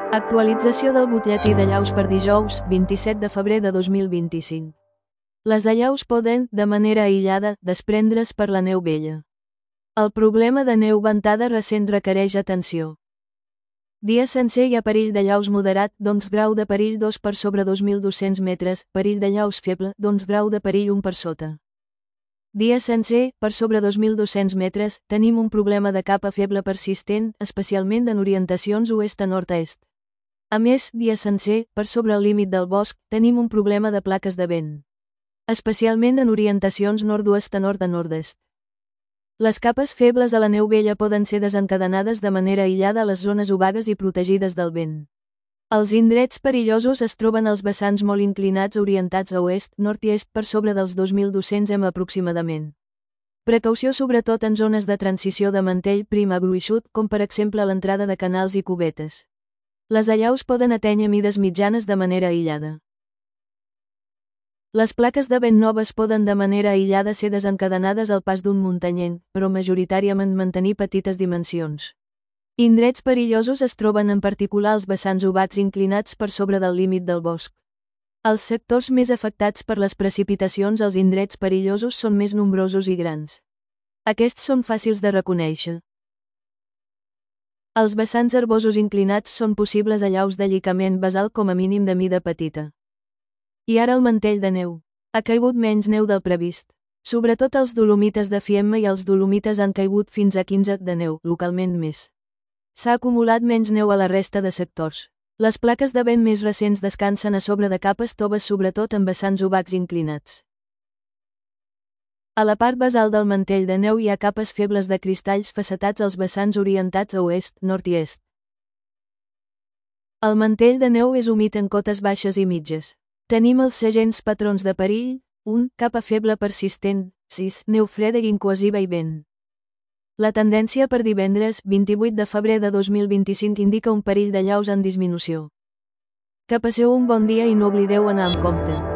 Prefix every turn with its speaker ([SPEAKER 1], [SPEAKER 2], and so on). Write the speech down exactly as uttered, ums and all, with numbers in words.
[SPEAKER 1] Actualització del butlletí d'allaus per dijous, vint-i-set de febrer de dos mil vint-i-cinc. Les allaus poden, de manera aïllada, desprendre's per la neu vella. El problema de neu ventada recent requereix atenció. Dia sencer hi ha perill d'allaus moderat, doncs grau de perill dos per sobre dos mil dos-cents metres, perill d'allaus feble, doncs grau de perill un per sota. Dia sencer, per sobre dos mil dos-cents metres, tenim un problema de capa feble persistent, especialment en orientacions oest a nord-est. A més, dia sencer, per sobre el límit del bosc, tenim un problema de plaques de vent. Especialment en orientacions nord-oest a nord a nord-est. Les capes febles a la neu vella poden ser desencadenades de manera aïllada a les zones obagues i protegides del vent. Els indrets perillosos es troben als vessants molt inclinats orientats a oest, nord i est per sobre dels dos mil dos-cents m aproximadament. Precaució sobretot en zones de transició de mantell prim a gruixut, com per exemple a l'entrada de canals i cubetes. Les allaus poden atènyer mides mitjanes de manera aïllada. Les plaques de vent noves poden de manera aïllada ser desencadenades al pas d'un muntanyenc, però majoritàriament mantenir petites dimensions. Indrets perillosos es troben en particular als vessants ovats inclinats per sobre del límit del bosc. Els sectors més afectats per les precipitacions als indrets perillosos són més nombrosos i grans. Aquests són fàcils de reconèixer. Els vessants herbosos inclinats són possibles allaus de llicament basal com a mínim de mida petita. I ara el mantell de neu. Ha caigut menys neu del previst. Sobretot els dolomites de Fiemme i els dolomites han caigut fins a quinze de neu, localment més. S'ha acumulat menys neu a la resta de sectors. Les plaques de vent més recents descansen a sobre de capes toves sobretot en vessants obacs inclinats. A la part basal del mantell de neu hi ha capes febles de cristalls facetats als vessants orientats a oest, nord i est. El mantell de neu és humit en cotes baixes i mitges. Tenim els segents patrons de perill: un Capa feble persistent, sis Neu freda i incohesiva i vent. La tendència per divendres, vint-i-vuit de febrer de dos mil vint-i-cinc indica un perill d'allaus en disminució. Que passeu un bon dia i no oblideu anar amb compte.